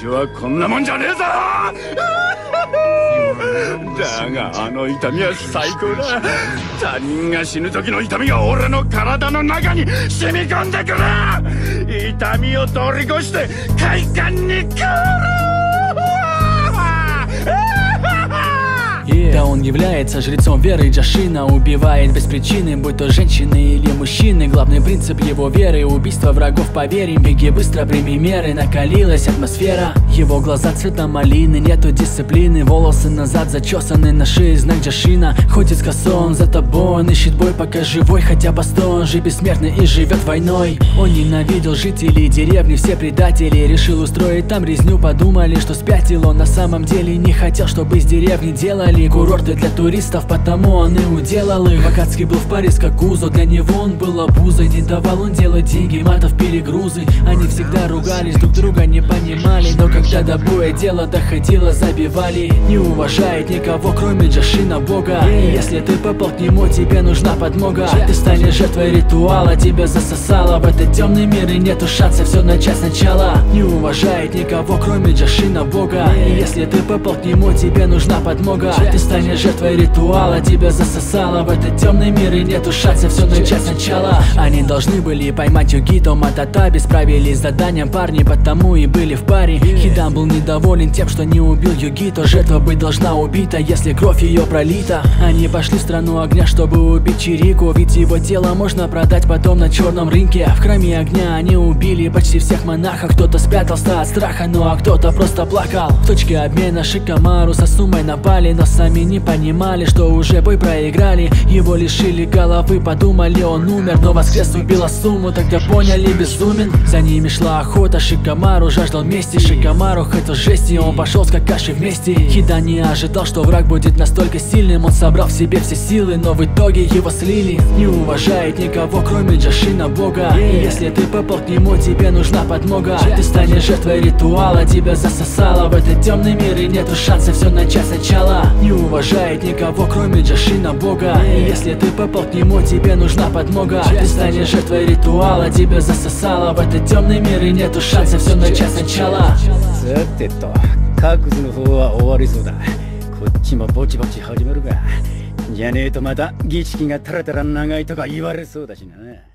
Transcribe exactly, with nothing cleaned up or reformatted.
ちはこんなもんじゃねえぞ。だがあの痛みは最高だ。他人が死ぬ時の痛みが俺の体の中に染み込んでくる。痛みを通り越して快感に変わる。 Да, он является жрецом веры Джашина. Убивает без причины, будь то женщины или мужчины. Главный принцип его веры — убийство врагов по вере. Беги быстро, прими меры, накалилась атмосфера. Его глаза цвета малины, нету дисциплины. Волосы назад зачесаны, на шее знак Джашина. Ходит с косой, он за тобой, он ищет бой, пока живой. Хотя постой, он же бессмертный и живет войной. Он ненавидел жителей деревни, все предатели. Решил устроить там резню, подумали, что спятил. Он на самом деле не хотел, чтобы из деревни делали курорты для туристов, потому он и уделал их. Вакацкий был в паре с Какузо, для него он был обузой. Не давал он делать деньги, матов пили грузы. Они всегда ругались, друг друга не понимали. Но когда до боя дело доходило, забивали. Не уважает никого, кроме Джашина бога. И если ты попал к нему, тебе нужна подмога. Ты станешь жертвой ритуала, тебя засосало в этот темный мир, и нету шанса все начать сначала. Не уважает никого, кроме Джашина бога. И если ты попал к нему, тебе нужна подмога. Ты станешь жертвой ритуала, тебя засосало в этот темный мир, и нету шанса все начать сначала. Они должны были поймать Югито Мататаби, справились с заданием парни, потому и были в паре. Хидан был недоволен тем, что не убил Югито. Жертва быть должна убита, если кровь ее пролита. Они пошли в страну огня, чтобы убить Чирику, ведь его тело можно продать потом на черном рынке. В храме огня они убили почти всех монахов. Кто-то спрятался от страха, ну а кто-то просто плакал. В точке обмена Шикамару со Сумой напали, но сами не понимали, что уже бой проиграли. Его лишили головы, подумали, он умер, но воскрес убила Суму, тогда поняли, безумен. За ними шла охота, Шикамару жаждал мести. Шикамару хотел жести, он пошел с Какаши вместе. Хидан не ожидал, что враг будет настолько сильным. Он собрал в себе все силы, но в итоге его слили. Не уважает никого, кроме Джашина бога. И если ты попал к нему, тебе нужна подмога. Ты станешь жертвой ритуала, тебя засосало в этот темный мир, и нету шанса все начать сначала. Не уважает никого, кроме Джашина бога. И если ты попал к нему, тебе нужна подмога. Ты станешь жертвой ритуала, тебя засосало в этот темный мир, и нету шанса все начать сначала. さてと、各自の方は終わりそうだ。こっちもぼちぼち始めるが、じゃねえとまた儀式がタラタラ長いとか言われそうだしな。